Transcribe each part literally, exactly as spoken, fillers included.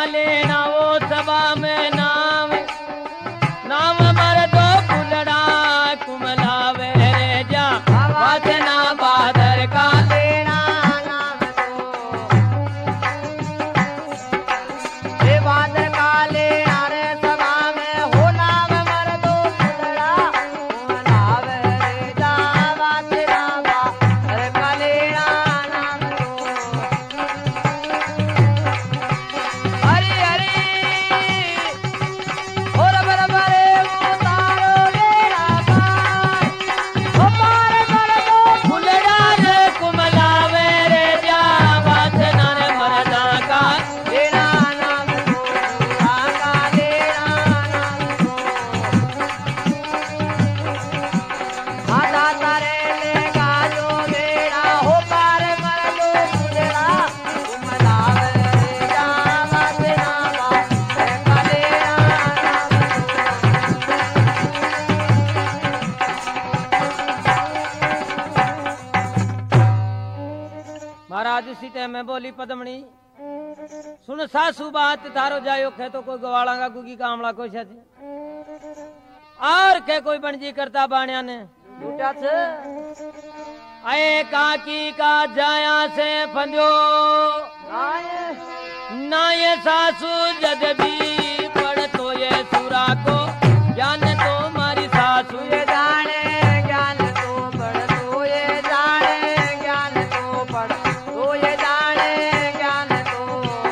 लेना वो सभा में नाम नाम मर दो फुलड़ा कुमलावे रे जा वचना बादर का लेना नाम तो हे बादर का लेना रे सभा में हो नाम मर दो फुलड़ा कुमलावे रे जा वचना बादर का लेना नाम तो हरि हरि और बरबरे उतारो लेना पार ओ पार कर दो फुलड़ा रे कुमलावे रे जा वचना रे मरदा का लेना नाम तो आका लेना नाम तो आधा तारे लेगा जो बेड़ा हो पार कर दो फुलड़ा कुमलावे रे जा वचना बादर का लेना नाम तो महाराज इसी टाइम में बोली पद्मणी सुन सासू बात थारो जायो खे तो कोई गवाला का गुगी कामला कोई छे और के कोई बनजी करता बाणिया ने झूठा छे आए काकी का जाया से फंदो आए ना ये सासू जद भी पढ़ तो ये सुरा को ज्ञान तो मारी सासू ये जाने ज्ञान तो पढ़ तो ये जाने ज्ञान तो पढ़ तो ये जाने ज्ञान तो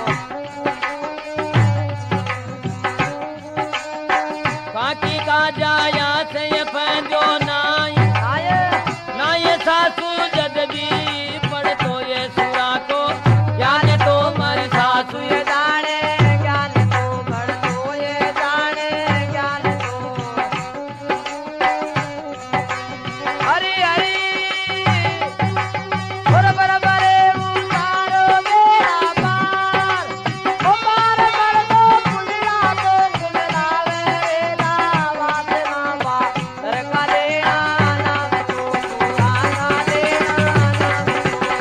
काकी का जाया से ये फंदो नाई आए ना ये सासू जद भी पढ़ तो ये सुरा को ज्ञान तो मारी सासू ये जाने ज्ञान तो पढ़ तो ये जाने ज्ञान तो हरि हरि और बरबरे उतारो मेरा पार ओ पार कर दो फुलड़ा को कुमलावे रे जा वचना बादर का लेना नाम तो आका लेना नाम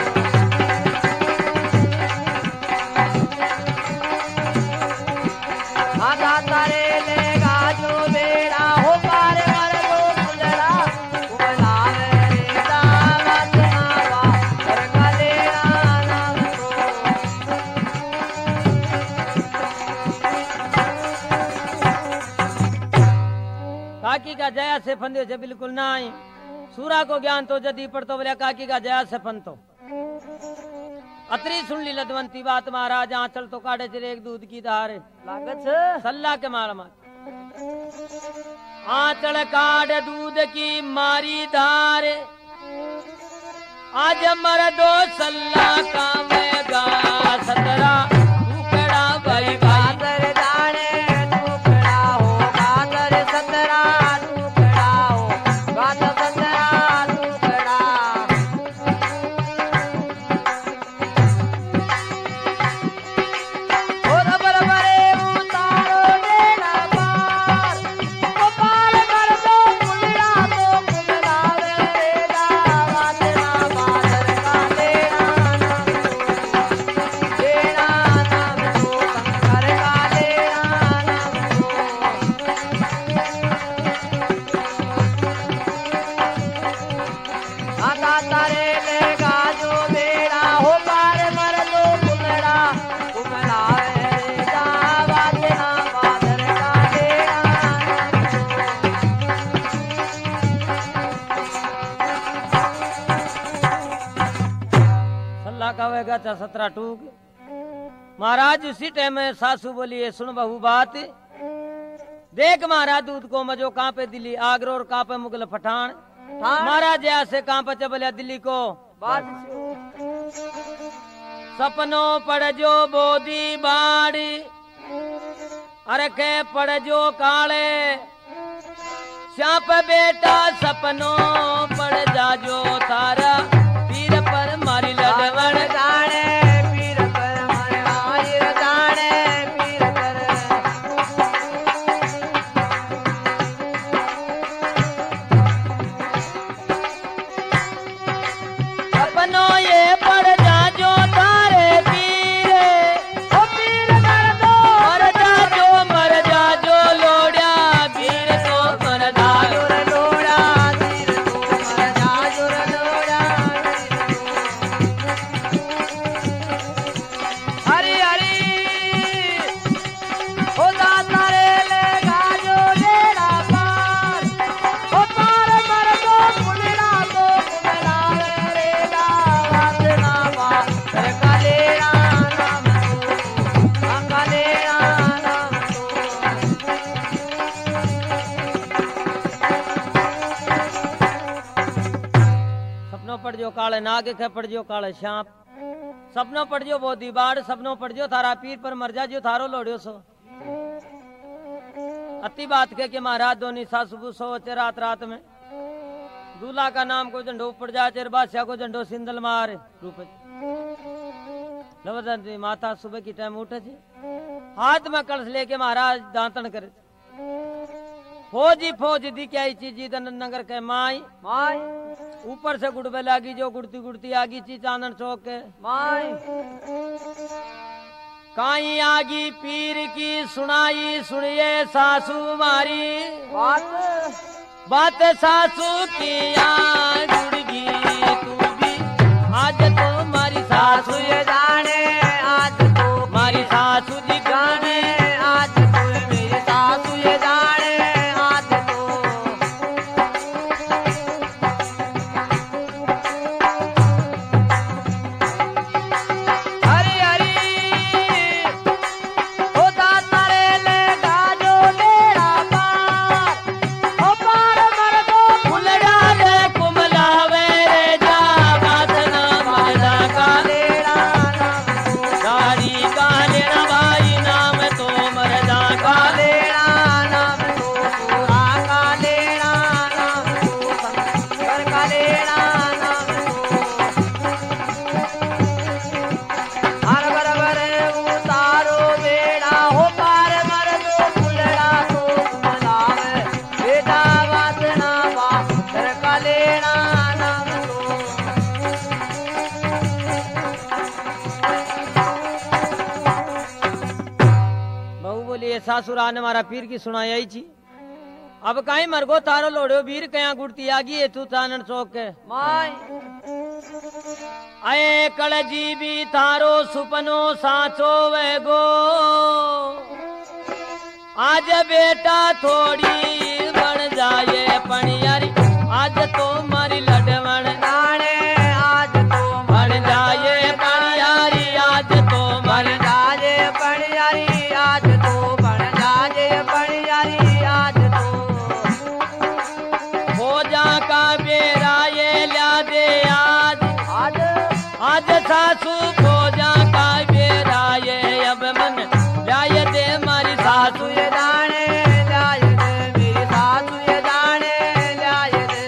तो आधा तारे लेगा जो बेड़ा हो पार कर दो फुलड़ा कुमलावे रे जा वचना बादर का लेना नाम तो काकी का जया से फंदे से बिल्कुल ना आई सूरा को ज्ञान तो जदी पड़तो बोले काकी का जया से फंतो अतरी सुन ली लदवंती बात महाराज आंचल तो काटे चले एक दूध की धार लागत छे सल्ला के मार मार आंचल काट दूध की मारी धार आज मर दो सल्ला का में गा सतरा टुकड़ा भाई भाई गादर जाने टुकड़ा हो गादर सतरा टुकड़ा हो गाद सतरा टुकड़ा और बरबरे उतारो लेना पार ओ पार कर दो फुलड़ा को कुमलावे रे जा वचना बादर का लेना नाम तो लेना नाम तो शंकर का लेना नाम तो आधा तारे लेगा जो बेड़ा हो पार मर दो फुलड़ा कुमलावे रे जा वचना बादर का लेना सल्ला का वेगा चा सतरा टूक महाराज उसी टाइम में सासू बोली है सुन बहू बात देख महाराज दूध को मजो कहाँ पे दिल्ली आगरा और कहाँ पे मुगल पठान महाराज ऐसे कहाँ पे चबलिया दिल्ली को बात सपनों पड़ जो बोदी बाड़ी अरे के पड़ जो काले श्याप बेटा सपनों पड़ जा जो तारा पीर पर मारी लड़वड़ जाने पीर पर मारे आयर जाने पीर पर सपनों ये पड़ जा जो तारे पीर ओ पीर कर दो काले नाग के पड़ जो काले सांप सपनो पड़ जो बोधी बाढ़ सपनो पड़ जो थारा पीर पर मर जा जो थारो लोड़ियो सो अति बात के कि महाराज दोनी सासु सो रात रात में दूल्हा का नाम को झंडो पड़ जा चेर बादशाह को झंडो सिंदल मार रूप जबरदस्ती माता सुबह की टाइम उठे थी हाथ में कलश लेके महाराज दांतन करे फौजी फौज दी क्या चीज नगर के माई माई ऊपर से गुड़बे लागी जो गुड़ती गुड़ती आगी ची चांदन चौक के माई काई आगी पीर की सुनाई सुनिए सासू मारी बात बात सासू की जुड़गी तू भी आज तो मारी सासू सासू ये जाने आज तो मारी सासू जी जाने आज तो मेरी सासू ये जाने आज तो हरी हरी होता तारे ले गाजो मेरा पार ओ पार मर दो फुल डाले कुमलावे रे जा बात ना मरदा का लेड़ा नाम गाड़ी का लेना भाई नाम तो मरदा का लेड़ा नाम तो पूरा का लेड़ा नाम तो शंकर का लेड़ा नाम तो हर बरबर उतारो बेड़ा हो पार मर दो फुलड़ा तो मनावे बेटा बात ना बात का लेड़ा नाम तो बहू बोली ये सासुरा ने मारा पीर की सुनाई आई छी अब काई मरगो तारो लोड़ो वीर कया गुड़ती आगी है तू चानन चौक के माई आए कल जी भी थारो सुपनो साचो वे गो आज बेटा थोड़ी बन जाए पणियारी आज तो मारी लडवण जाने आज तो बन जाए पणियारी आज तो बन मारी जाजे पणियारी आज तो बन जाजे पणियारी आज तो भोजा का बेरा ये ल्या दे आज आज आज सासू भोजा का बेरा ये अब मन लाय दे मारी सासू सासू ये जाने लाय दे मेरी सासू ये जाने लाय दे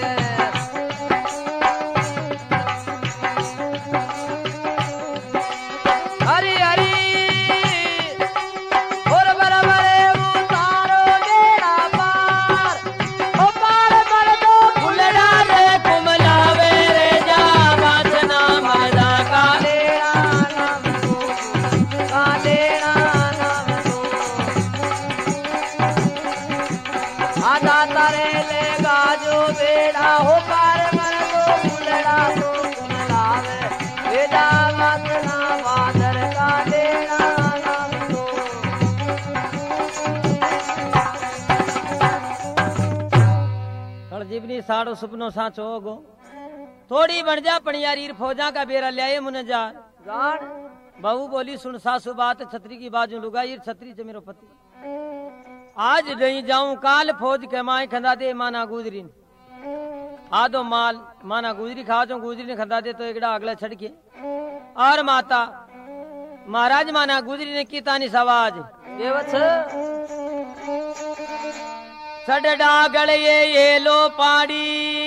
हरी हरी और बरबरे उतारो बेड़ा पार ओ पार मर दो फुलड़ा रे कुमलावे रे जा वासना मरदा का लेड़ा नाम तो का लेड़ा नाम तो आजा तारे ले गाजो बेड़ा हो पार मर दो फुलड़ा तो सुनलावे बेटा मत ना बादर का लेड़ा नाम तो कल जीवनी साड़ो सुपनो साचो गो थोड़ी बन जा पणियारी फौजा का बेरा ले मुने जा जान बहू बोली सुन सासू बात छतरी की बाजू लुगाई छतरी से मेरो पति आज नहीं जाऊं काल फौज के माए खंदा दे माना गुजरी आदो माल माना गुजरी खा जो गुजरी ने खंदा दे तो एकड़ा अगला छड़ के और माता महाराज माना गुजरी ने की तानी सवाज ये वछ छड़ डागल ये ये लो पाड़ी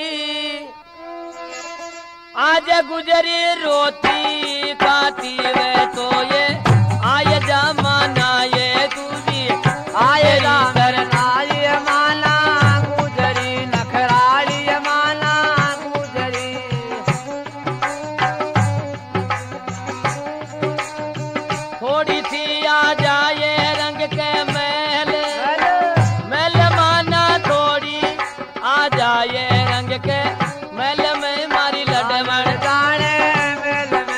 आज गुजरी रोती खाती वे तो ये आय जमाना ये तुझी आए रामर नारी माला गुजरी नखराली माला गुजरी थोड़ी सी आ जाए रंग के महल महल माना थोड़ी आ जाए रंग के महल में मारी लडवण जाने मेल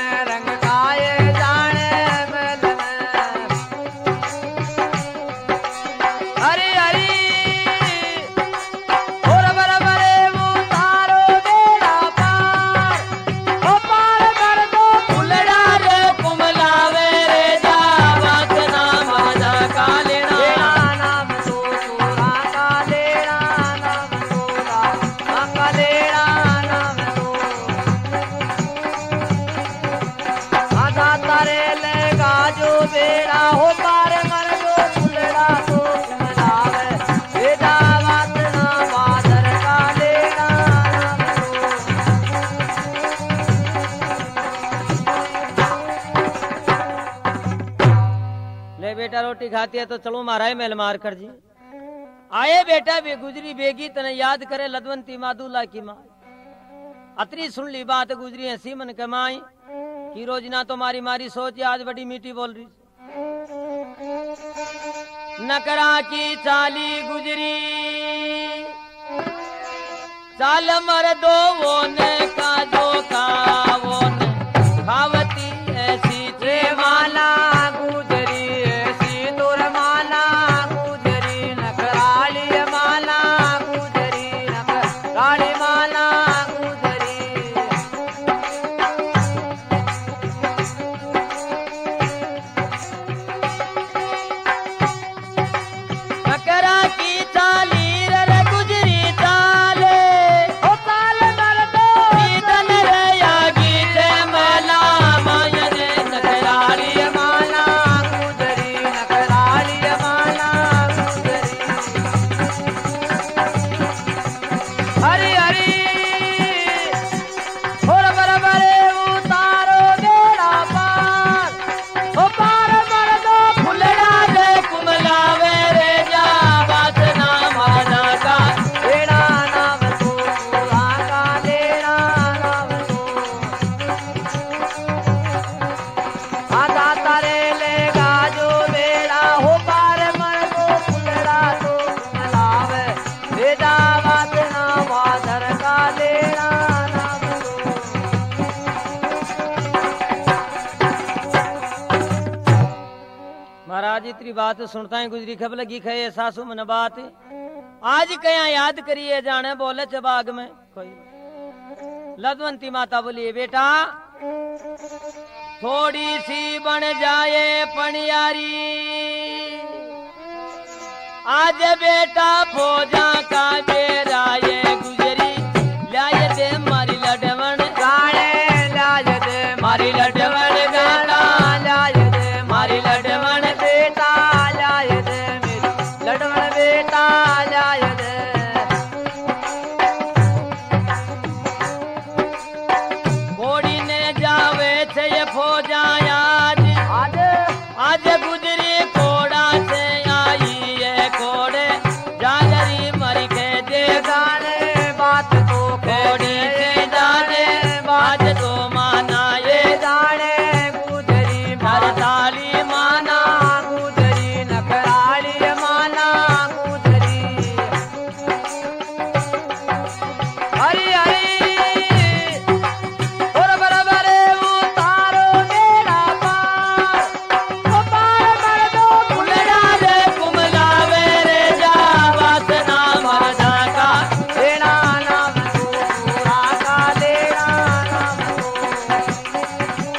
बेटा रोटी खाती है तो चलो मारा मेल मार कर जी। आए बेटा बे गुजरी बेगी तने याद करे लदवंती मादूला की माँ। अतरी सुन ली बात गुजरी है सीमन कमाई की रोजना तो मारी मारी सोच आज बड़ी मीठी बोल रही। नकरा की चाली गुजरी चाल मर दो वो ने का जो का वो ने खावती ऐसी रे माला गुजरी ऐसी तोर माला गुजरी नकराली माला गुजरी नकराली माला गुजरी। नकरा की चाली रे गुजरी चाले ओ चाल मर दो सीधन रे यागी ते मला माया रे नकराली माला गुजरी नकराली माला गुजरी। हरी हरी और बरबरे उतारो बेड़ा पार ओ पार मर दो फुलड़ा रे कुमलावे रे जा बात ना माना का बेड़ा नाम तू पूरा का बेड़ा नाम तू आधा तारे लेगा जो बेड़ा हो पार मर दो फुलड़ा तो कुमलावे बेड़ा बात ना माधर का लेड़ा नाम तू। महाराज इतनी बात सुनता है गुजरी खब लगी खे सासू मन बात आज कया याद करिए जाने बोले चबाग में कोई लदवंती माता बोलिए बेटा थोड़ी सी बन जाए पनियारी आज बेटा फौजा का बेरा ये गुजरी लाए दे मारी लडवण गाने लाज दे मारी लडवण बेटा लाज दे मारी लडवण बेटा लाज दे मेरी लडवण बेटा लाज दे। घोड़ी ने जावे छे ये फौजा आज आज आज गुजरी कोड़ा से आई ये कोड़े जागरी मर के दे गाने बात तो घोड़ी से जाने बाज तो माना ये जाने गुजरी हरताली माना गुजरी नकराली माना गुजरी। हरी हरी और बरबरे उतारो बेड़ा पार ओ पार मर दो फुलड़ा रे कुमलावे रे जा वासना मरदा का बेड़ा नाम तू पूरा का लेड़ा नाम तू।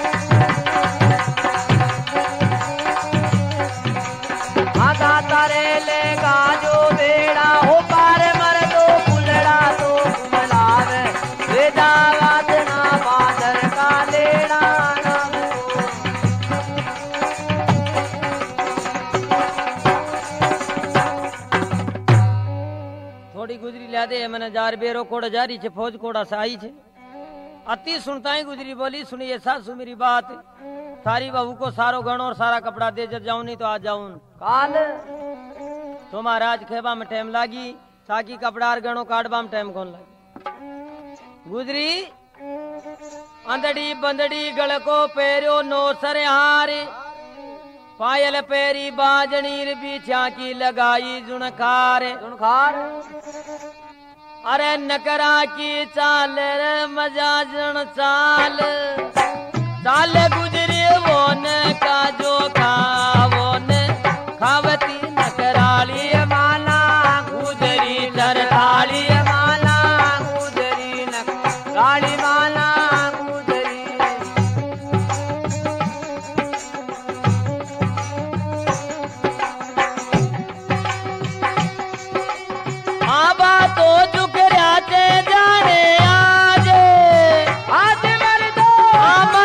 आधा तारे लेगा जो बेड़ा हो पार मर दो फुलड़ा तो कुमलावे बेदा वादना बादर का लेड़ा नाम तू। थोड़ी गुजरी ला दे मैंने जार बेरो कोड़ा जारी छे फौज कोड़ा से आई छे। अति सुनता ही गुजरी बोली सुनिए सासू मेरी बात थारी बहू को सारो गण और सारा कपड़ा दे जब जाऊं नहीं तो आ जाऊं काल तो महाराज खेबा में टाइम लागी ताकि कपड़ा और गणों काटबा में टाइम कौन लागी। गुजरी अंदड़ी बंदड़ी गल को पेरो नो सर हार पायल पेरी बाजनीर बिछा की लगाई जुणखार सुनखार अरे नकरा की चाल रे मजा जन चाल चाल गुजरी वो न का जो खा वो न खावती नकराली माला गुजरी तरताली माला गुजरी नकराली माला गुजरी। आबा तो झुक जाते जाने आज आज मर दो आबा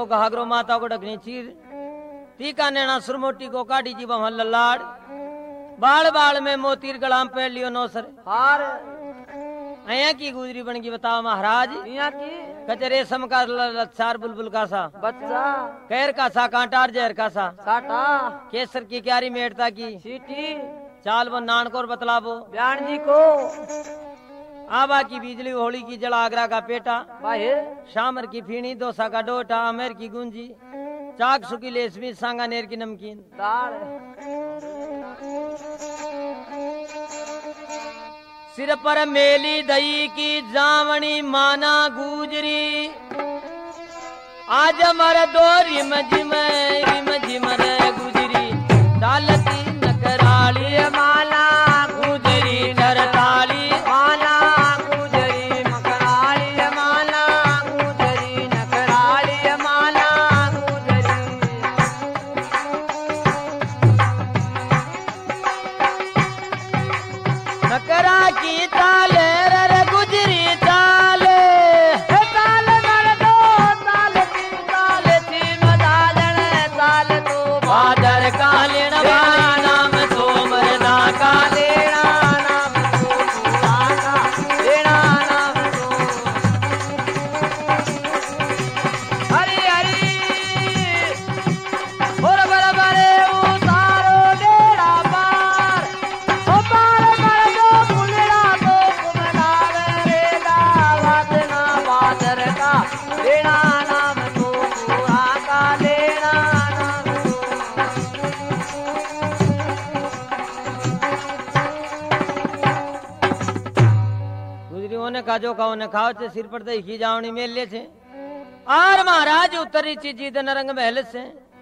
को घाघरो माता को डगनी चीर टीका नैना सुरमोटी को काटी जी वहां ललाड़ बाल बाल में मोतीर गलाम पहन लियो नौसर हार अया की गुजरी बन की बताओ महाराज यहाँ की कचे रेशम का लच्छार बुलबुल का सा बच्चा कैर का सा कांटार जहर का सा साटा केसर की क्यारी मेड़ता की सीटी चाल वो नान को बतलावो ब्यान जी को आबा की बिजली होली की जला आगरा का पेटा बाहे शामर की फीणी दोसा का डोटा अमेर की गुंजी चाक सुकी लेसमी सांगानेर की नमकीन दाल सिर पर मेली दही की जावणी माना गुजरी आज मर दो रिम जिम रिम जिम रे गुजरी चालती नकराली माला गुजरी डरताली माला गुजरी मकराली माला गुजरी नकराली माला गुजरी नकरा की ताले रे गुजरी ताले ताल मर दो ताल की ताल थी मदालन ताल तो बादर कालिण नाम तो मरदा का लेना नाम तो पुराना लेना नाम तो हरी हरी और बरबरे उतारो डेरा पार ओ पार मर दो फुलड़ा तो कुमनावे रे दावत ना बादर का लेना नाम तो पूरा का लेना नाम तो गुजरी ओने काजो का ओने खाओ छे सिर पर दही खी जावणी मेल ले छे आर महाराज उतरी चीजी दन रंग महल से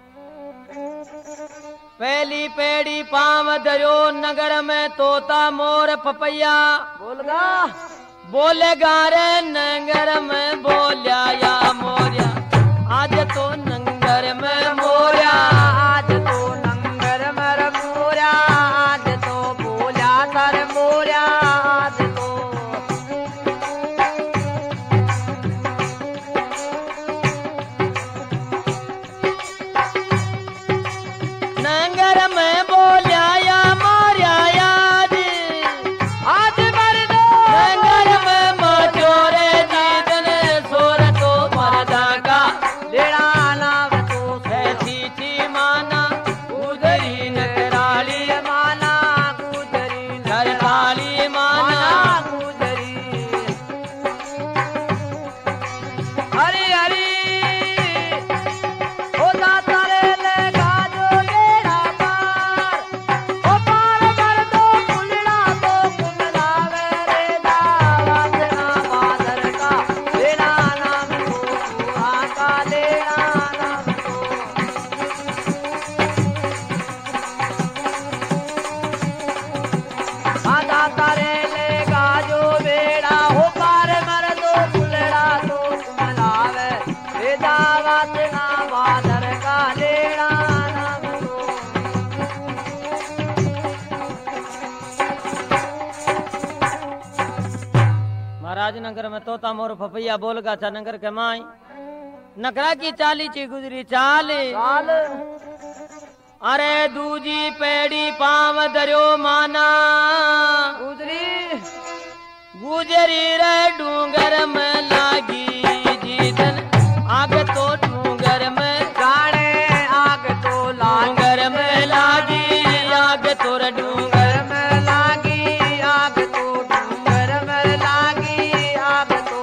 पहली पेड़ी पाव दरियो नगर में तोता मोर पपैया बोलगा बोले गारे नगर में बोलिया या मोरिया आज तो नंगर में मोरिया आज तो नंगर मर मोरा आज तो बोला सर मोरा आज तो नंगर में बोलिया या मोरिया याद आज मर दो नंगर में मचोरे जीतन सोर तो मरदा का लेना नाम तो ऐसी थी माना गुजरी नकराली माना गुजरी नरताली माना माना गुजरी हरी हरी ओ दाता रे ले गाजो डेरा पार ओ पार कर दो फुलड़ा तो कुमलावे रे दावत ना बादर का लेना नाम तो पूरा का लेना नाम तो आधा तारे ले गाजो बेड़ा हो पार मर दो फुलड़ा तो कुमलावे रे दावत ना बादर का लेना नाम तो महाराज नगर में तोता मोर पपैया बोल गा था नगर के माई नकरा की चाली ची गुजरी चाली चाल अरे दूजी पेड़ी पाव दरियो माना गुजरी गुजरी रे डूंगर में लागी जीतन आग तो डूंगर में जाने आग तो लाग डूंगर में लागी आग तो रे डूंगर डूंगर में लागी आग तो डूंगर में लागी आग तो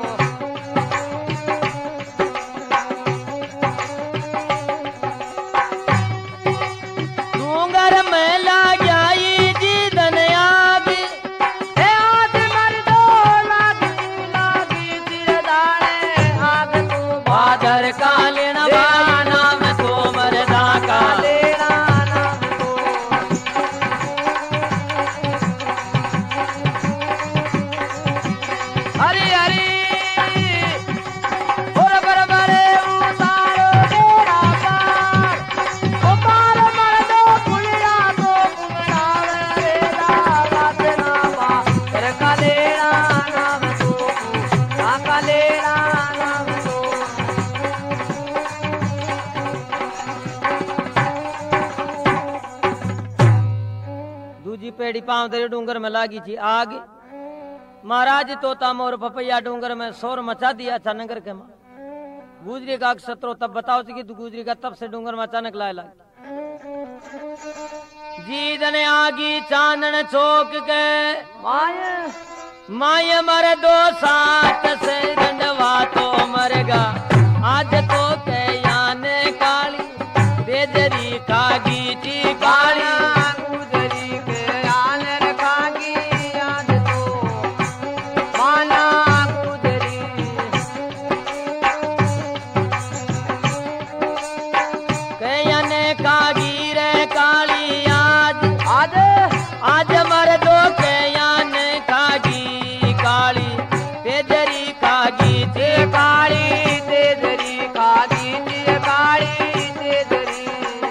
डूंगर में लागी जीतन आग ए आज मर दो लागी लागी सिर दाने आग तो बादर कालिण नाम तो मरदा का लेना नाम तो पेड़ी पांव धरे डूंगर में लागी थी आग। महाराज तोता मोर पपैया डूंगर में शोर मचा दिया था नगर के मां। गुजरी का सत्रो तब बताओ कि तू गुजरी का तब से डूंगर में अचानक लाए लाग जीदन आगी चानन चौक के माय माय मर दो सात से रंडवा तो मरगा आज तो के याने काली बेजरी कागी ची काली गुजरी के आनर खागी आज तो माना गुजरी के याने कागी रे काली आज आज आज मर दो के याने कागी काली बेजरी कागी ची काली तेजरी खागी ची काली तेजरी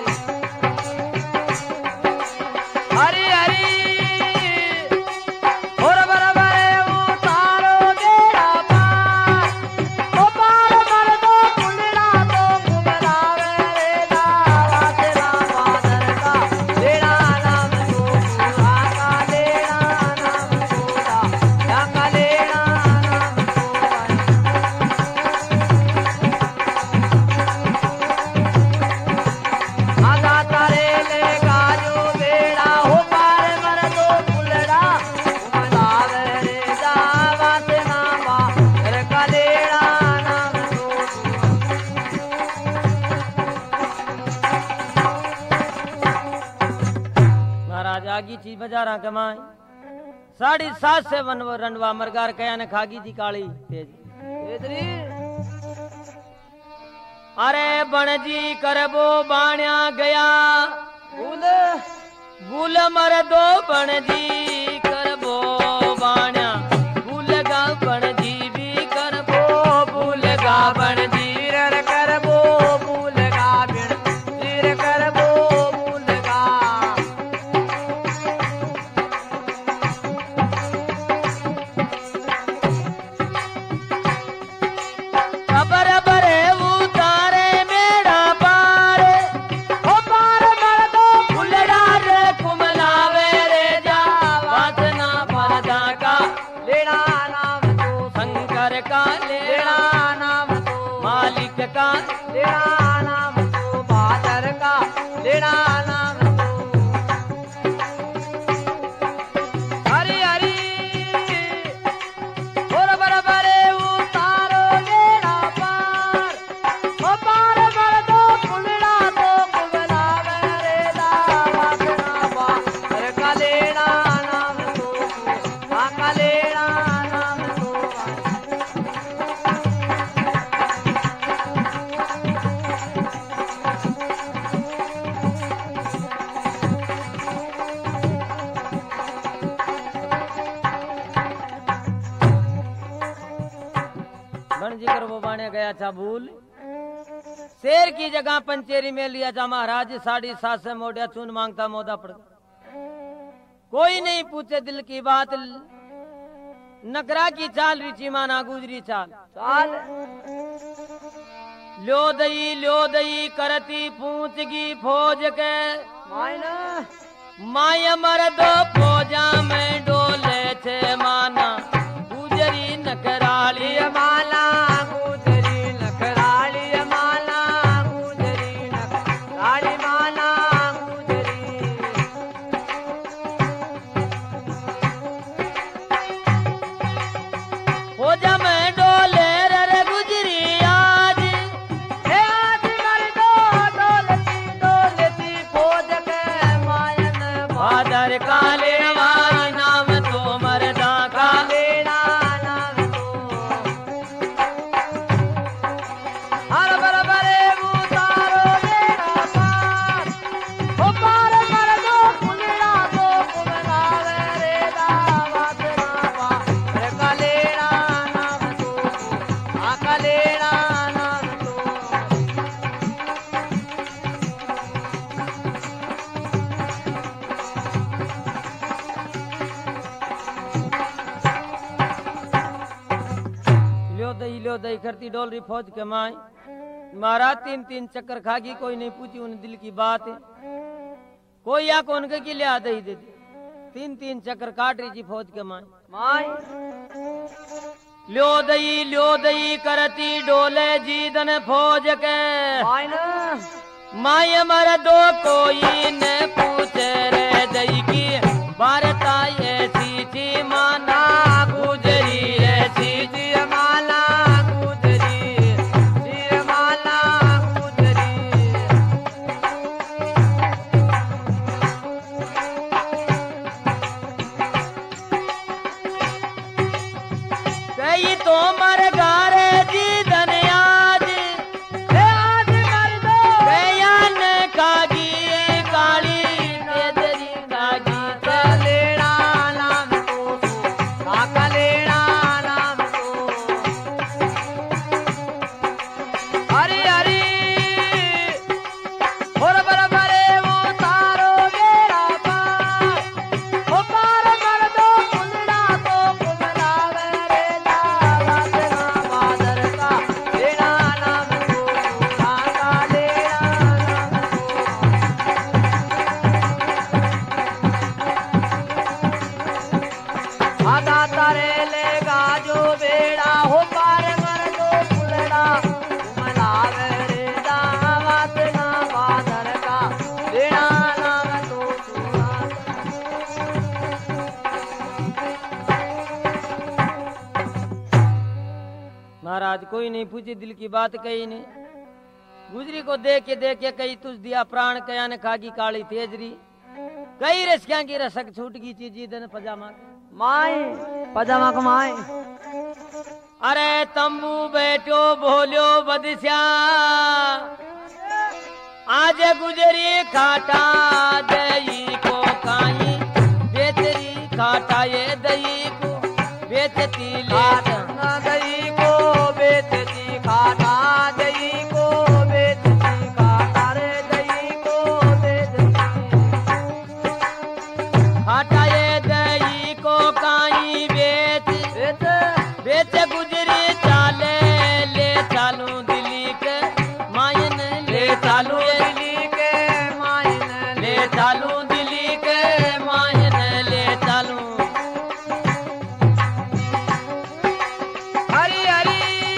हरी हरी और बराबर उतारो बेड़ा पार ओ पार मर दो कुलड़ा तो कुबलावे रे दावा तेरा बादर का बेड़ा नाम तो पूरा का लेना नाम तोड़ा या का लेना नाम तोड़ा आजा तारे ले गाजो बेड़ा हो पार मर दो कुलड़ा कुबलावे रे दावा तेरा बादर का लेना नाम तोड़ा महाराज आगी चीज बाजारा कमाए साढ़ी सात से वन रंडवा मरगार कया ने खागी थी काली तेज तेजरी अरे बनजी करबो बाण्या गया फूल भूल मर दो बनजी करबो बाण्या भूल गा बनजी भी करबो भूल गा बनजी तीर करबो फूल गा बिन तीर करबो फूल गा खबर बरे उतारे मेरा पार ओ पार मर दो फुलड़ा रे कुमलावे रे जा वासना भरदा का लेना नाम तो शंकर का ले लेना नाम तो मालिक का लेना नाम तो बादर का लेना नाम तो हरी हरी और बराबर उतारो बेड़ा पार ओ पार मर दो कुलड़ा तो कुबलावे रे दावा तेरा बादर का लेना नाम तो आ का लेना नाम तो बनजी कर वो बाणे गया था भूल शेर की जगह पंचेरी में लिया था महाराज साढ़ी सात से मोड़िया चून मांगता मोदा पड़ कोई नहीं पूछे दिल की बात नकरा की चाल रिची माना गुजरी चाल चाल ल्यो दई ल्यो दई करती पूछगी फौज के मायना माय मरद फौजा में डोले थे माना गुजरी नकराली माला गुजरी नखराली माला गुजरी नखराली माला गुजरी फौजा में डोले रे गुजरी आज हे आज मर दो डोलती डोलती फौज के मायन बादर काले वाई नाम तो मरदा का लेना नाम तो हर बराबर उतारो बेड़ा पार ओ पार मर दो कुलड़ा तो कुबलावे रे दावा तेरा बादर का लेना नाम तो आ का लेना नाम तो ल्यो दई ल्यो दई करती डोलरी फौज के माई महाराज तीन तीन चक्कर खागी कोई नहीं पूछी उन दिल की बात कोई या कौन के की लिया दई दे दी तीन तीन चक्कर काट रही जी फौज के माए माई ल्यो दई ल्यो दई करती डोले जीदन फौज के माई न माय मर दो कोई न पूछे रे दई की भारता ऐसी थी माना गुजरी ऐसी जी माला गुजरी जी माला गुजरी कई तो मर गारे जी धनयाज हे आज मर दो कयान कागी काली तेजरी कागी कलेड़ा नाम तो का कलेड़ा नाम तो हरी हरी और बरबरे वो तारो बेड़ा पार ओ पार मर दो कुलड़ा तो कुमलावे रे दावत ना बादर का लेड़ा नाम तो का का लेड़ा नाम तो आधा तारे लेगा जो बेड़ा हो पार मर दो कुलड़ा कुमलावे रे दावत ना बादर का लेड़ा नाम तो महाराज कोई नहीं पूछी दिल की बात कही नहीं गुजरी को देख के देख के कही तुझ दिया प्राण कया ने खागी काली तेजरी कई रसिया की रसक छूट गई चीजी दन पजामा के। माई पजामा कमाई अरे तंबू बैठो बोलो बदश्या आज गुजरी खाटा दही को काई बेचरी खाटा ये दही को बेचती ले दही को बेचती खाटा दही को बेचती खाटा रे दही को बेचती खाटा ये दही को काई बेच बेच बेच गुजरी चाले ले चालू दिल्ली के मायन ले चालू ये दिल्ली के माइन ले चालू दिल्ली के मायन ले चालू हरी हरी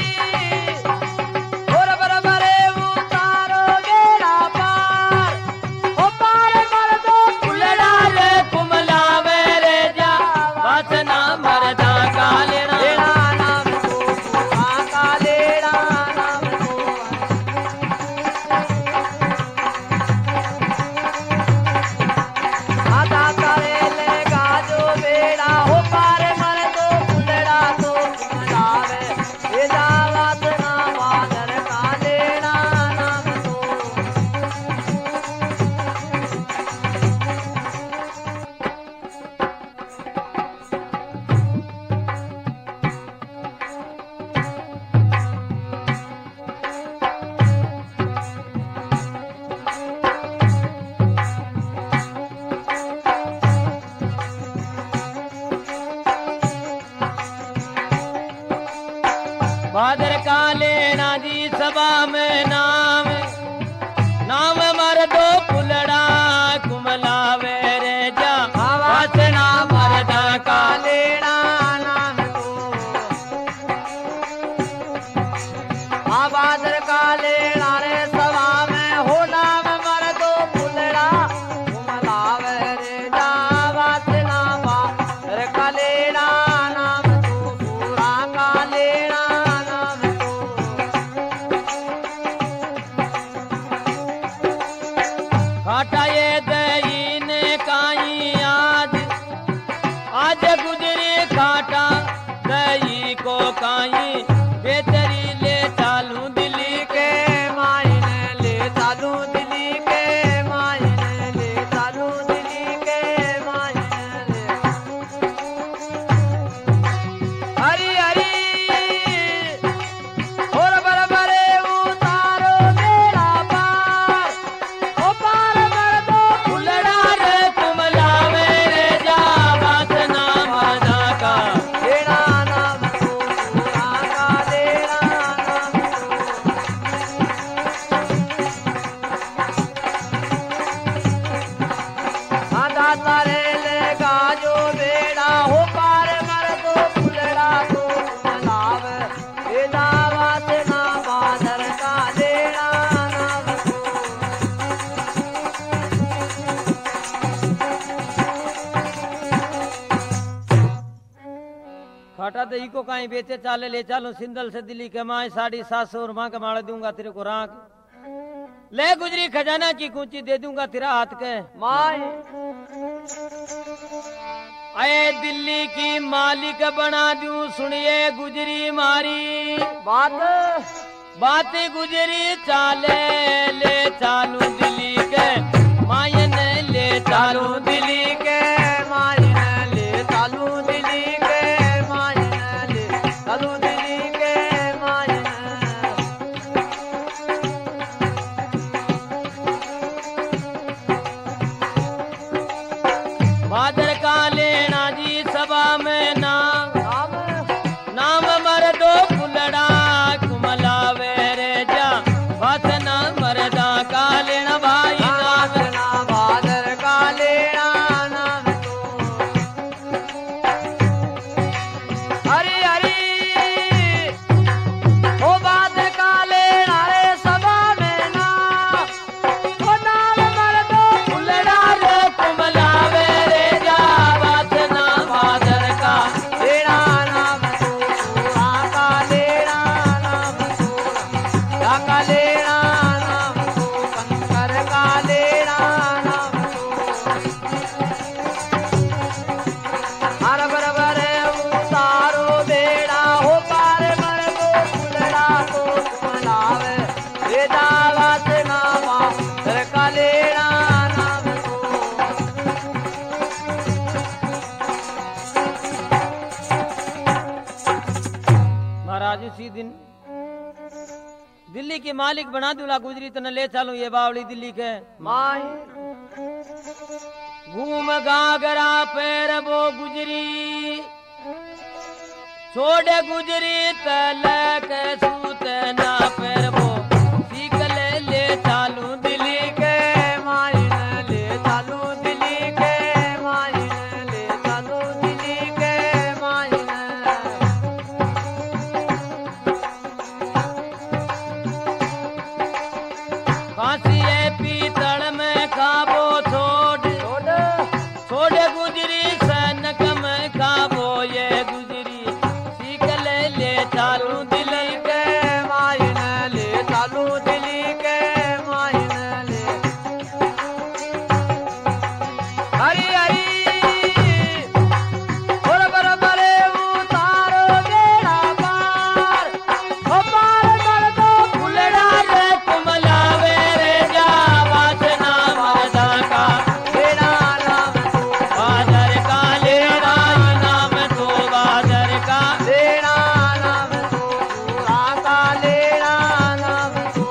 और बरबरे उतारो बेड़ा पार ओ पार मर दो कुलड़ा रे कुमलावे रे जा वासना मरदा का लेना लेड़ा नाम तो आका लेड़ा नाम तो आधा तारे लेगा जो बेड़ा हो पार मर दो कुलड़ा तो कुमलावे ये दावत ना बादर का लेड़ा नाम तो भादर का लेना जी सभा में नाम नाम मर दो कुलड़ा कुमलावे रे जा वासना मरदा का लेड़ा नाम तो आबादर का लेड़ा रे सभा में हो नाम मर दो कुलड़ा कुमलावे रे जावत ना बादर का लेड़ा नाम तो सूरा का लेड़ा नाम तो खाटा ये दही ने काई आज आज गुजरी खाटा दही को काई बेचरी ले चालू दिल्ली के माइन ले चालू दिल्ली के माइन ले चालू दिल्ली के माइन ले हरी हरी और बरबरे उतारो बेड़ा पार ओ पार मर दो कुलड़ा रे कुमलावे रे जा वासना मरदा का लेड़ा नाम तो सूरा का लेड़ा नाम तो आधा तारे लेगा घाटा तो इको कहीं बेचे चाले ले चालू सिंदल से दिल्ली के माए साढ़ी सात सौ और माँ का माड़ा दूंगा तेरे को राख ले गुजरी खजाना की कुंची दे दूंगा तेरा हाथ के माय अये दिल्ली की मालिक बना दूं सुनिए गुजरी मारी बात बात गुजरी चाले ले चालू दिल्ली के मायन ले चालू दिल्ली के मायन ले चालू दिल्ली के मायन ले चालू दिल्ली के मायन बादर का लेना जी सभा में नाम नाम नाम मर्दो फुलड़ा कुमलावे रे जा बात ना मर्दा का लेना भाई नाम ना बादर का लेना नाम तो हरी हरी ओ बादर का लेना रे सभा में ना ओ नाम मर्दो फुलड़ा रे कुमलावे रे जा बात ना बादर का लेना नाम तो पूरा का लेना नाम तो का लेना नाम तो कंकर का लेना नाम तो हर बरबर उतारो बेड़ा हो पार मर को फुलड़ा को मनावे ये दावत नामा कर का लेना नाम तो महाराज इसी दिन दिल्ली के मालिक बना दूंगा गुजरी तने ले चालू ये बावली दिल्ली के माय घूम गागरा पैर वो गुजरी छोड़ गुजरी तलक सूत ना पैर वो सीख ले ले चालू दिल्ली के मायन ले चालू दिल्ली के मायन ले चालू दिल्ली के मायन फांसी है पीतल में खाबो छोड़ छोड़ छोड़ गुजरी सनक में खाबो ये गुजरी सीख ले ले चालू दिल्ली के मायन ले चालू दिल्ली के मायन ले हरी हरी और बरबर उतारो बेड़ा पार ओ पार कर दो फुलड़ा रे कुमलावे रे जा वासना मर्दा का बेड़ा नाम तो बादर का लेना नाम तो बादर का लेना नाम तो पूरा का लेना नाम तो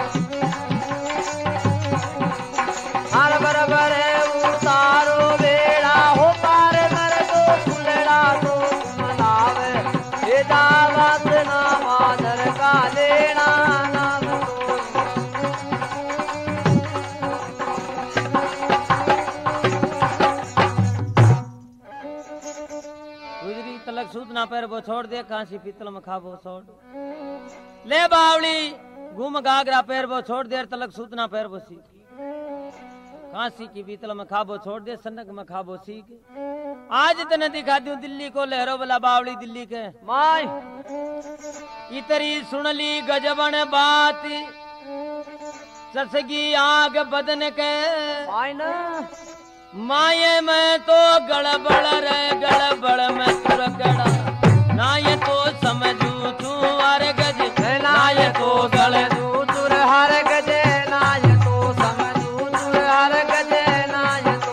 हर बरबर उतारो बेड़ा हो पार मर को फुलड़ा को मनावे ये दावत ना मादर का लेना नाम तो गुजरी तलक सूत ना पैर वो छोड़ दे कांसी पीतल में खाबो छोड़ ले बावली घूम गागरा पैर वो छोड़ दे तलक सूत ना पैर वो सीख कांसी की पीतल में खाबो छोड़ दे सनक में खाबो सीख आज तने दिखा दूं दिल्ली को लहरो वाला बावली दिल्ली के माय इतरी सुन ली गजबन बात ससगी आग बदन के माय ना माये में तो गड़बड़ रे गड़बड़ में तुरकड़ा ना ये तो समझू तू अरे गज ना ये तो गड़ तू तुर हर गजे ना ये तो समझू तुर हर गजे ना ये तो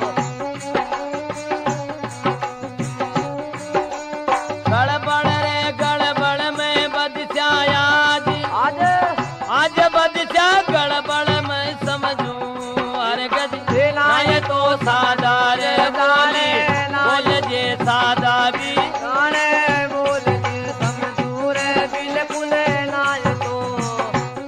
गड़बड़ रे गड़बड़ में बदशा आज आज आज बदशा गड़बड़ में समझू अरे गज ना ये तो सादा रे बोले बोल जे सादा भी गाने बोल के समझू रे बिल्कुल ना ये तो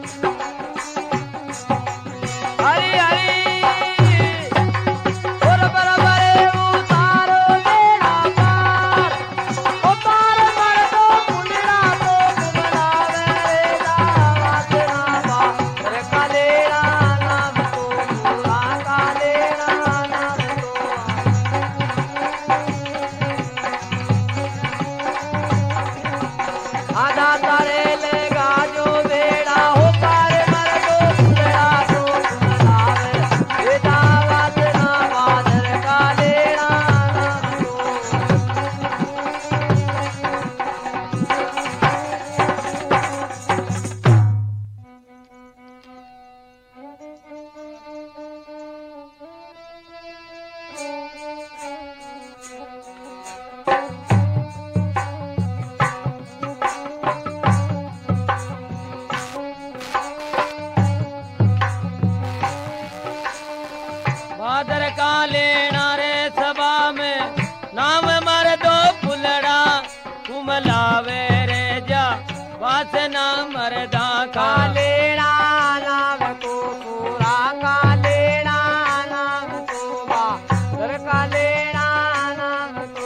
वासना मरदा का कालेड़ा नाम को पूरा कालेड़ा नाम को बादर कालेड़ा नाम को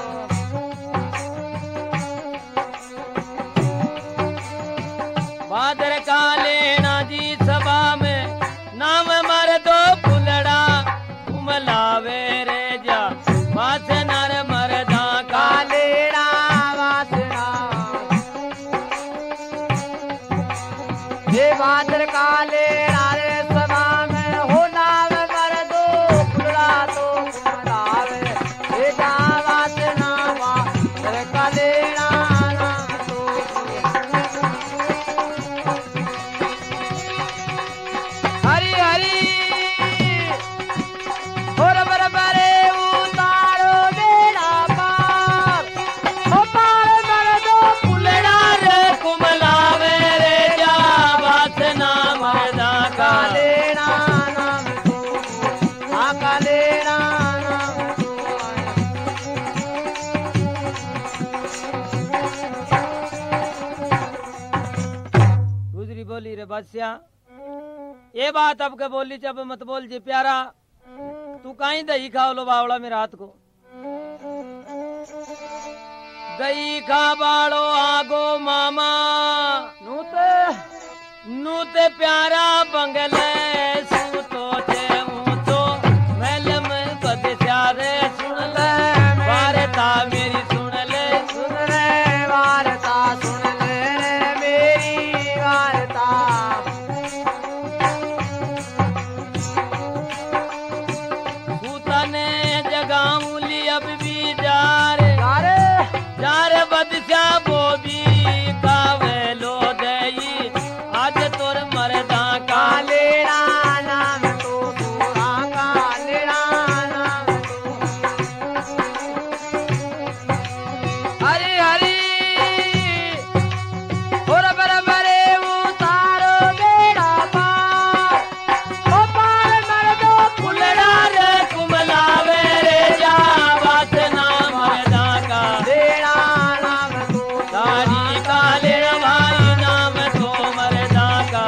बादर कालेड़ा जी सभा में नाम मरदो फुलड़ा उमलावे रे जा वासना मरदा कालेड़ा वासना ये बादर कालेड़ा रे सभा में हो नाम मरदो फुलड़ा तो घुमलावे ये जा वासना बादर कालेड़ा नाम तो हरी हरी और बरबरे उतारो बेड़ा पार ओ पार मरदो फुलड़ा रे कुमलावे रे जा वासना मरदा का कालेड़ा नाम को आ कालेड़ा नाम को गुजरी बोली रे बादशाह ये बात अब के बोली जब मत बोल जी प्यारा तू कहीं दही खाओ लो बावड़ा में रात को दही खा बाड़ो आगो मामा नूते नूते प्यारा बंगले सूतो थे ऊंचो महल में बदशा रे सुन ले वारता मेरी सुन ले सुन रे वार्ता सुन ले रे मेरी वार्ता सूता ने जगाऊं ली अब भी जा रे यारे जा रे बदशा वो भी कावे लो दई आज तोर मरदा का कालेड़ा नाम तो पूरा कालेड़ा नाम तो हरी हरी और बरबरे उतारो बेड़ा पार ओ पार मरदो फुलड़ा रे कुमलावे रे जा वासना मरदा का बेड़ा नाम तो दाढ़ी काले भाई नाम तो मरदा का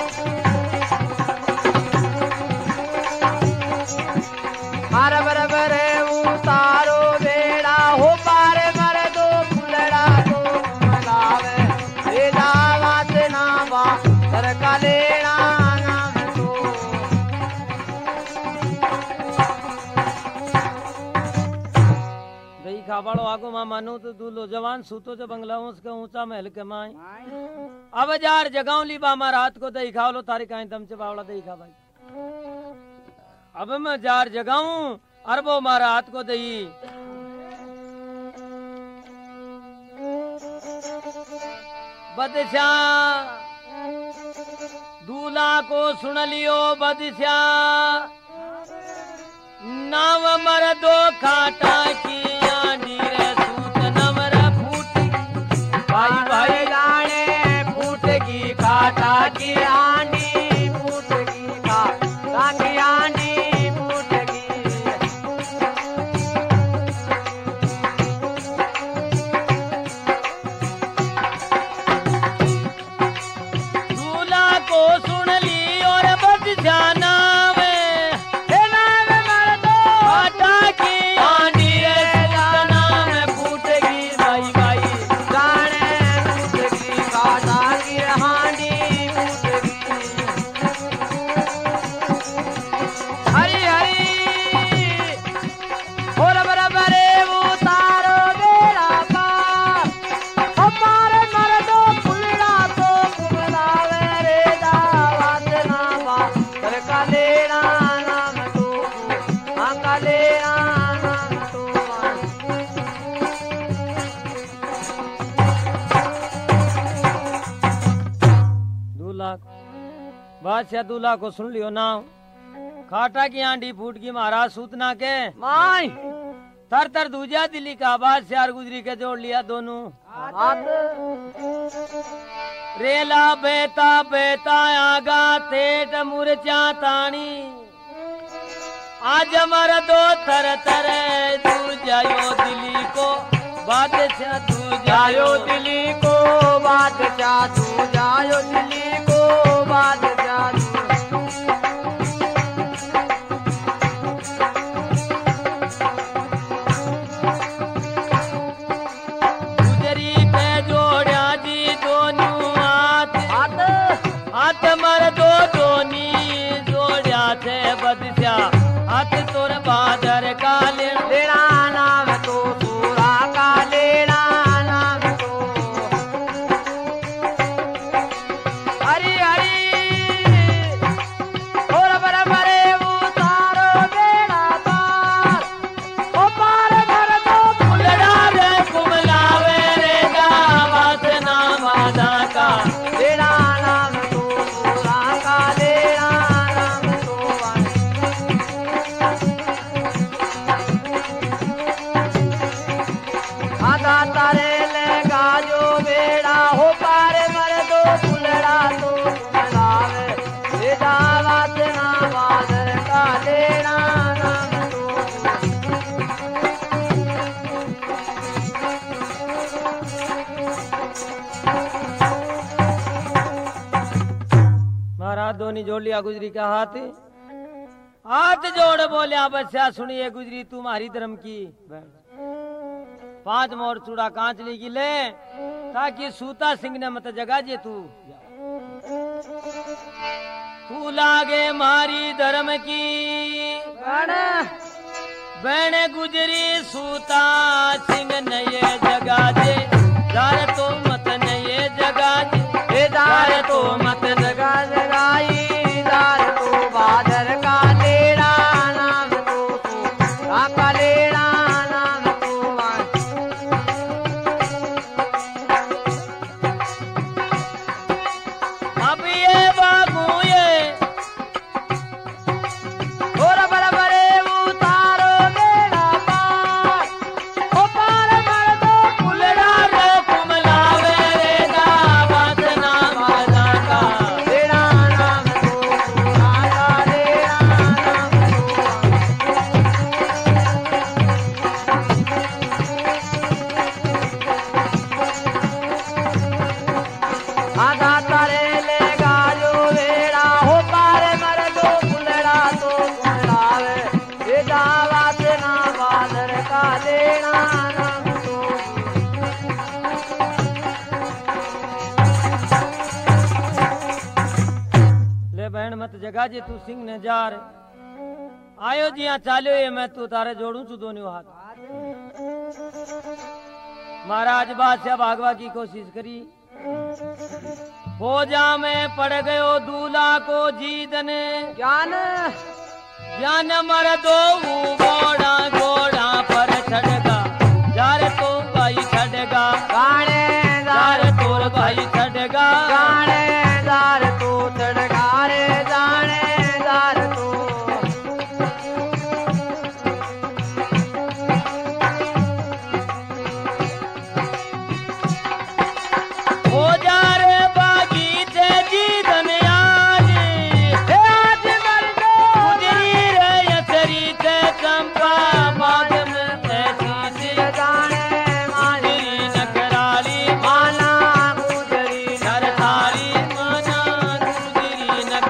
हर बरबरे उतारो बेड़ा हो पार मरदो फुलड़ा तो मलावे बेड़ा वासना बा कर कालेड़ा नाम तो दही खाबाड़ो आगो मां मानो तो दूलो जवान सूतो जो बंगला उसके ऊंचा महल के माए अब जार जगाऊं ली बामा रात को दही खाओ लो तारी काई दम से बावड़ा दही खा भाई अब मैं जार जगाऊं अरबो मारा रात को दही बदशाह दूल्हा को सुन लियो बदशाह नाव मर दो खाटा की आंधी रे सूत नवर फूट भाई भाई जाने फूटगी काटा की आंधी फूटगी काटा की आंधी फूटगी दूल्हा को सुन ली और बदशाह नाव हे नाम मर दो खाटा की आंधी रे सूत नाम फूटेगी भाई भाई जाने फूटगी काटा की आंधी फूटगी हरी हरी और बरबरे उतारो बेड़ा पार ओ पार मर दो फुलड़ा तो घुमलावे रे जा वासना बा कर कालेड़ा नाम तो आ कालेड़ा नाम तो दूल्हा बादशाह दूल्हा को सुन लियो नाव खाटा की आंधी फूट की महाराज सूतना के माई तर तर दूजा दिल्ली का बादशाह और गुजरी के जोड़ लिया दोनों हाथ रेला बेता बेता आगा तेट मुरचा तानी आज मर दो थर थर दूजा यो दिल्ली को बादशाह दूजा जायो दिल्ली को बादशाह तू जायो दिल्ली को बादशाह तू गुजरी पे जोड़ा जी दोनों हाथ हाथ हाथ मर दो दोनी जोड़ा थे बदशाह हाथ तोर बादर का लेना लेना नाम तो सूरा का लेना नाम तो हरी हरी और बरबरे उतारो बेड़ा पार ओ पार भर दो फुलड़ा रे कुमलावे रे गावत ना मादा का लेना नाम तो सूरा का लेना नाम तो आधा तारे लेगा जो बेड़ा हो पारे मर दो फुलड़ा तो फुलावे ये दावत ना बादर का लेना नाम तो महाराज दोनी जोड़ लिया गुजरी का हाथ हाथ जोड़ बोलिया बच्चा सुनिए गुजरी तुम्हारी धर्म की पांच मोर चूड़ा कांच ली की ले ताकि सूता सिंह ने मत जगा जे तू तू लागे मारी धर्म की गण बहन गुजरी सूता सिंह ने ये जगा जे जार तो मत ने ये जगा जे हे दार तो मत जगा जगाई दार तो बादर का लेना नाम तो का लेना नाम तो अब ये बाबू ये और बरबरे उतारो बेड़ा पार ओ पार मर दो फुलड़ा रे कुमलावे रे गावत ना मादा का लेना नाम तो सूरा का लेना नाम तो आधा तारे लेगा जो बेड़ा हो पारे मर दो फुलड़ा तो फुलावे ये दावत ना बादर का लेना नाम तो ले बहन मत जगा जे तू सिंह ने जार आयो जिया चालियो ये मैं तू तारे जोड़ू चू दोनों हाथ महाराज बादशाह भागवा की कोशिश करी फौजा में पड़ गयो दूल्हा को जीतन ज्ञान ज्ञान मर दो घोड़ा घोड़ा पर छड़गा जार तो भाई छड़गा गाने जार तोर भाई छड़गा गाने दार तो चढ़गारे जाने दार तो फौजा रे बागीचे जीतन आज हे आज मर दो गुजरी रे यसरी से चंपा बाद में ऐसी सी जाने माली गुजरी नकराली माला गुजरी नरताली माना गुजरी नक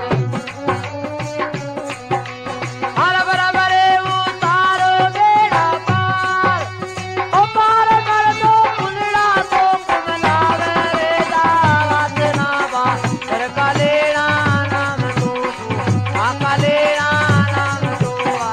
हर बरबरे उतारो बेड़ा पार ओ पार कर दो फुलड़ा तो फुलावे रे दावत ना बादर का लेना नाम तो का लेना नाम तो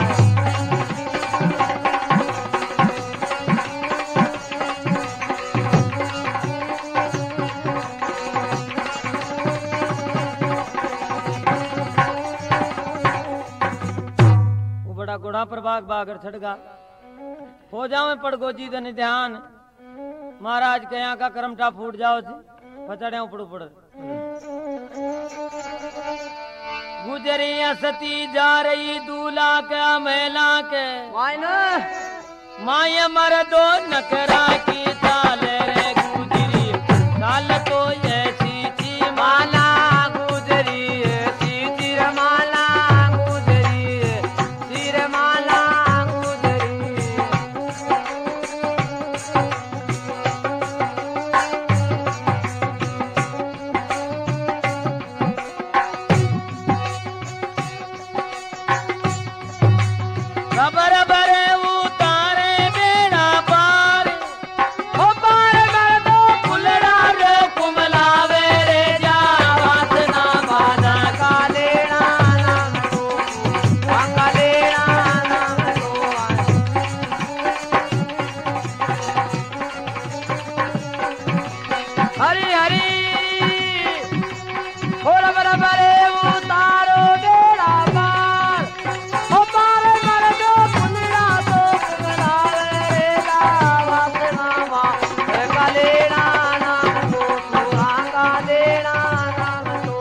वो बड़ा घोड़ा पर बाग बागर छड़गा फौजा में पड़ गो जीतन ध्यान महाराज के यहाँ का करमटा फूट जाओ जी पचड़े उपड़ पड़ गुजरिया सती जा रही दूल्हा का महिला के मायने माया मर दो नकरा की चाल रे गुजरी चाल तो ऐसी ची माला गुजरी ऐसी चिरमाला गुजरी चिरमाला गुजरी रबर बरे उतारे बेड़ा पार ओ पार कर दो कुलड़ा रे कुमलावे रे जा वासना बाधा का लेना नाम तो का लेना नाम तो हरी हरी हो रबर बरे उतारो बेड़ा पार ओ पार कर दो कुलड़ा तो कुमलावे रे जा वासना बाधा का लेना नाम तो का लेना नाम तो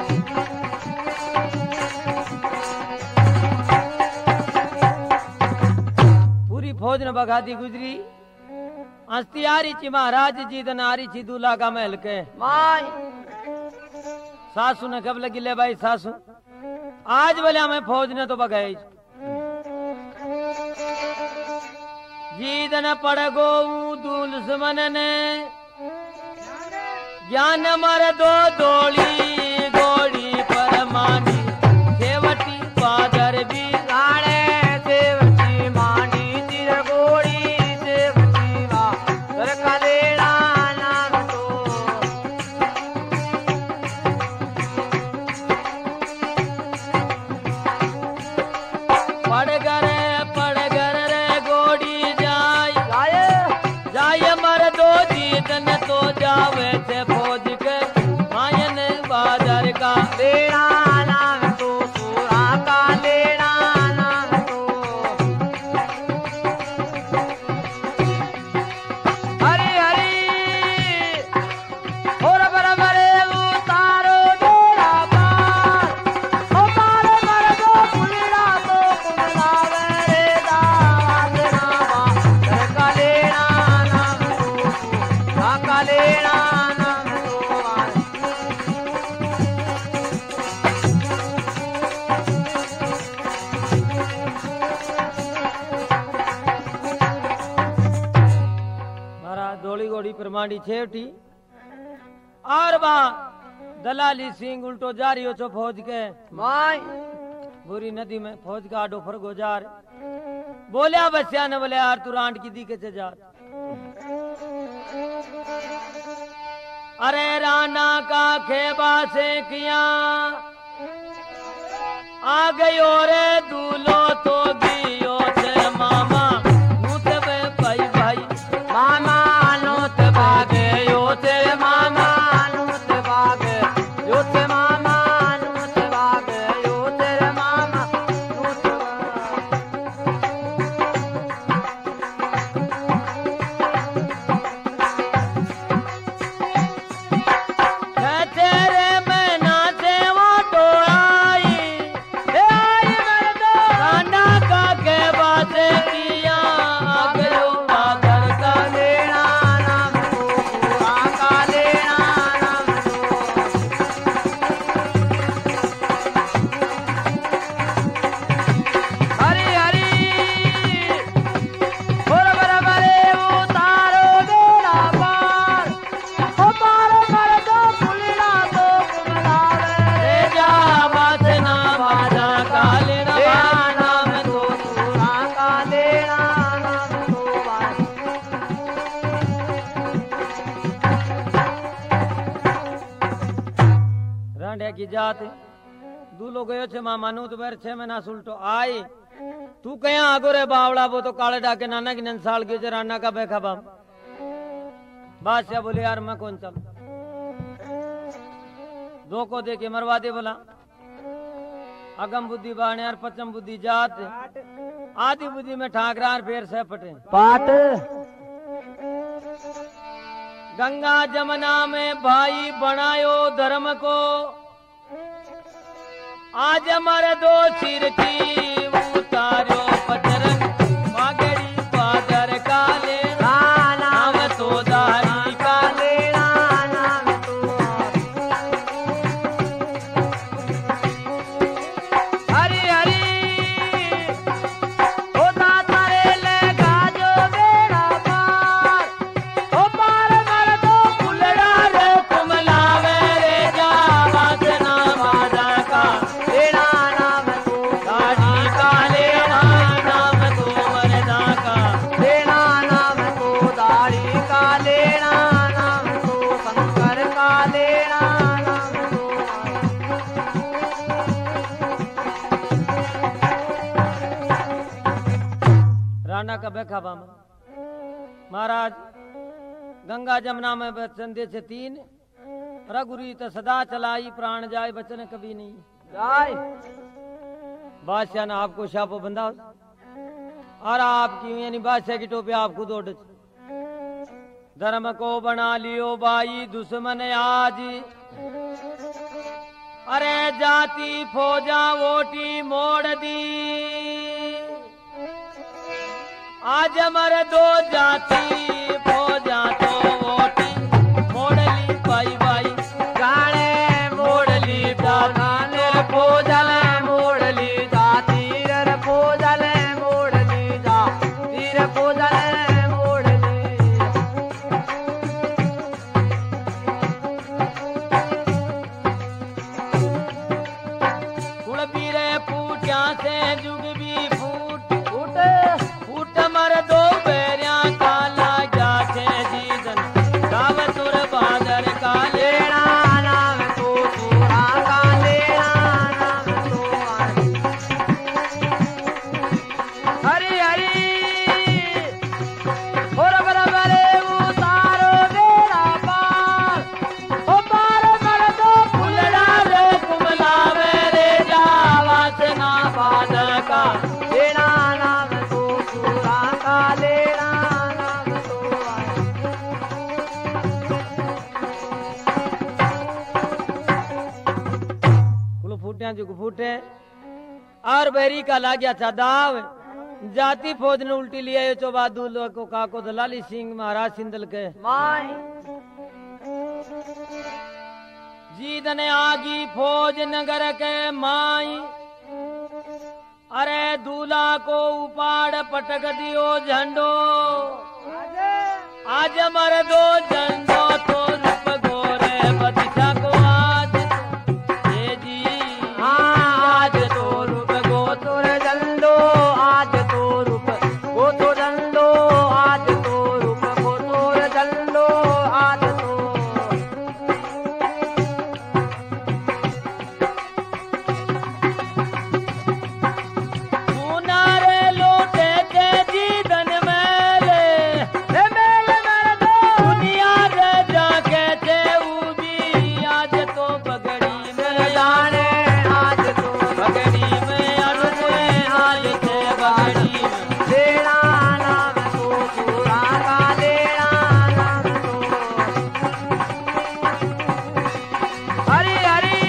पूरी फौज ने बगादी गुजरी हस्ती आ रही थी महाराज जी दन आ रही थी दूल्हा का महल के माई सासू ने कब लगी ले भाई सासू आज बोले हमें फौज ने तो बगाई जी दन पड़ गो दुश्मन ने ज्ञान मर दो दौड़ी गोड़ी पर मानी सेवटी पादर भी गाणे सेवची मांडी चिर गोड़ी सेवची वा कर का लेना नाम तो पड़ गरे पड़ गर रे गोड़ी जाय जाए जाय मर दो जीतन तो जावे थे फौज के मायन बादर का लेना नाम तो सूरा का लेना नाम तो हरी हरी और बरबरे उतारो बेड़ा पार ओ पार कर दो कुलड़ा तो कुमलावे रे जा वासना बाधा का लेना नाम तो का लेना नाम तो मारा दौड़ी गोड़ी पर मांडी छेवटी और बा दलाली सिंह उल्टो जारी हो छो फौज के माई बुरी नदी में फौज का आडो फर गुजार बोलिया बच्चा ने बोले यार तू रांड की दी के से जा अरे राना का खेबा से किया आ गयो रे दूलो तो गियो थे मामा मुझे भाई भाई मामा नोत भागे यो ते मामा नोत भागे यो ते मामा नोत भागे यो तेरे मामा नोत तेरे में नाचे वो तो आई ए आई मेरे दो राना का खेबा से किया आ गयो बादर का लेना नाम तो पूरा का लेना नाम तो हरी हरी और बरबरे उतारो बेड़ा पार ओ पार कर दो कुलड़ा तो कुमलावे रे जा वासना बाधा का लेना नाम तो पूरा का लेना नाम तो रांडिया की जात दूलो गयो छे मामा नु तो बेर छे महीना सुलटो आई तू कया आगो रे बावड़ा वो तो काले डाके नाना की नन साल गयो छे राना का बेखा बाम बादशाह बोले यार मैं कौन चल दो को दे के मरवा दे बोला अगम बुद्धि बाणे और पचम बुद्धि जात आदि बुद्धि में ठाकरार फेर से पटे पाट गंगा जमुना में भाई बनायो धर्म को आज हमारे दो सिर की उतारो पचरन मागड़ी पादर काले नाम तो दारी काले नाम तो हरी हरी होता तारे लगा जो बेड़ा पार ओ पार मर दो कुलड़ा रे कुमलावे रे जा वासना बाधा का लेना नाम तो दाढ़ी टांडा का बेखा बाम महाराज गंगा जमुना में वचन दे से तीन रघुरी तो सदा चलाई प्राण जाए बचन कभी नहीं जाय बादशाह ने आपको शापो बंधा और आपकी यानी बादशाह की टोपी आपको दौड़ धर्म को बना लियो भाई दुश्मन आज अरे जाति फौजा वोटी मोड़ दी आज मर दो जाति फौजा तो वोटी मोड़ ली भाई भाई गाने मोड़ ली गाने फौजल मोड़ ली जा तीर फौजल मोड़ ली जा तीर फौजल मोड़ ली कुल पीरे फूटिया से जुग भी फूट फूट फूट मर दो बैरिया काला जा छे जीजन गाव तुर बादर काले लेना नाम तो पूरा का लेना नाम तो हरी हरी और बराबर उतारो बेड़ा पार ओ पार कर दो फुलड़ा रे कुमलावे रे जावा से ना बादर का लेना नाम तो पूरा का लेना नाम तो कुल फूटिया जुग फूटे और बैरी का लाग्या था दाव जाति फौज ने उल्टी लिया ये चौबा दूल को काको दलाली सिंह महाराज सिंदल के माई जीत ने आगी फौज नगर के माई अरे दूल्हा को उपाड़ पटक दियो झंडो आज मर दो झंडो तो रूप गोरे बदिशा को आज ये जी आज तो रूप गो तोर जंदो आज तो रूप गो तो जंदो आज तो रूप गो तोर जंदो आज तो सुनारे लोटे के जीवन मेले हे मेल मेल दो दुनिया रे जाके थे उबी आज तो पगड़ी में जाने आज तो पगड़ी में अड़े आज थे पगड़ी में लेना नाम तो पूरा का लेना नाम तो हरी हरी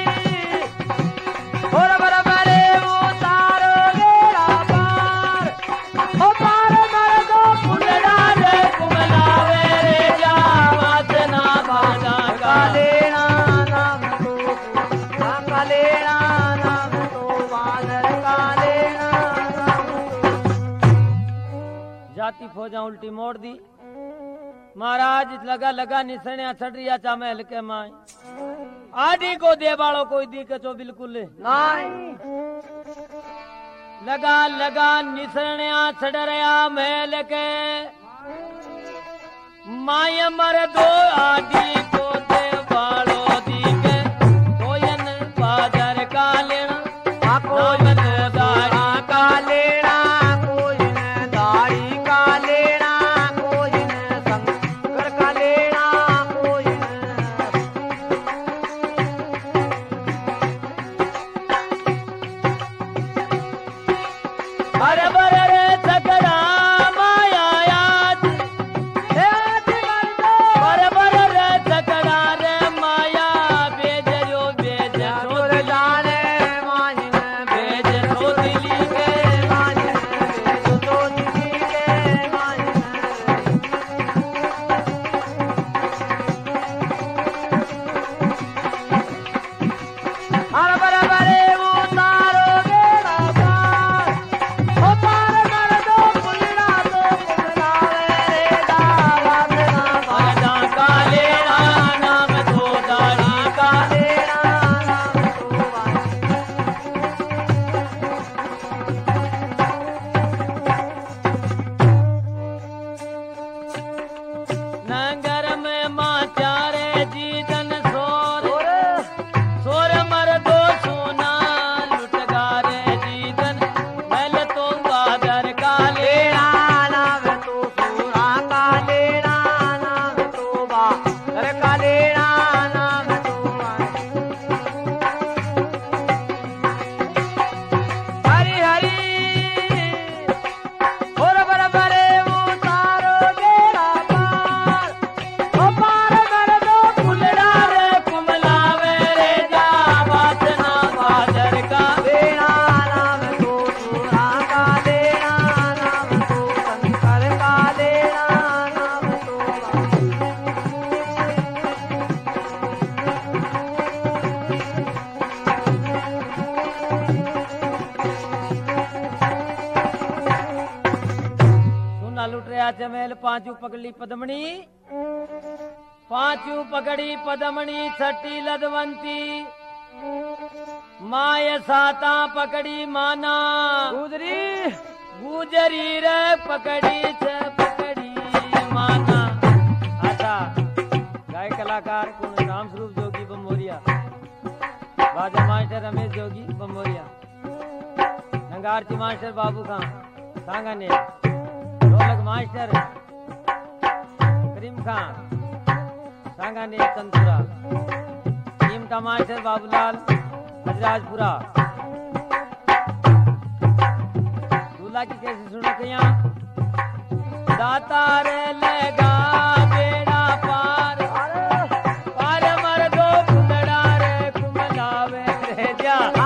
और बराबर उतारो बेड़ा पार ओ पार कर दो फुलड़ा रे कुमलावे रे जावा से ना बाजा का का लेना नाम तो पूरा का लेना नाम तो बादल का लेना नाम तो जाति फौजा उल्टी मोड़ दी महाराज लगा लगा निसणिया छड़रिया चा महल के माए आदि को दे बाड़ो कोई दी के चो बिल्कुल नहीं लगा लगा निसणिया छड़रिया महल के माय मर दो आदि को दे बाड़ो दी के कोयन बाजार का लेना कोई न दाढ़ी का लेना कोई न दाढ़ी का लेना कोई न शंकर का लेना कोई न अरे बर रे सकरा माया याद हे आज कर दो बर बर रे सकरा रे माया बेजरो बेजरो दूर जाने माहिन बेजरो दिली के माहिन तो दिली के माहिन हर बराबर उतारो बेड़ा पार ओ पार गया चमेल पांचू पकड़ी पदमणी पांचू पकड़ी पदमणी छठी लदवंती माय साता पकड़ी माना गुजरी गुजरी रे पकड़ी छ पकड़ी माना। अच्छा गाय कलाकार कुण राम स्वरूप जोगी बमोरिया, बाजा मास्टर रमेश जोगी बमोरिया, नंगारची मास्टर बाबू खां सांगाने, ढोलक मास्टर करीम खां सांगाने संतुरा, कीमता मास्टर बाबूलाल हजराजपुरा। दूल्हा की कैसे सुनो कया दातार लगा बेड़ा पार पार मर दो कुमड़ा रे कुमलावे रे जा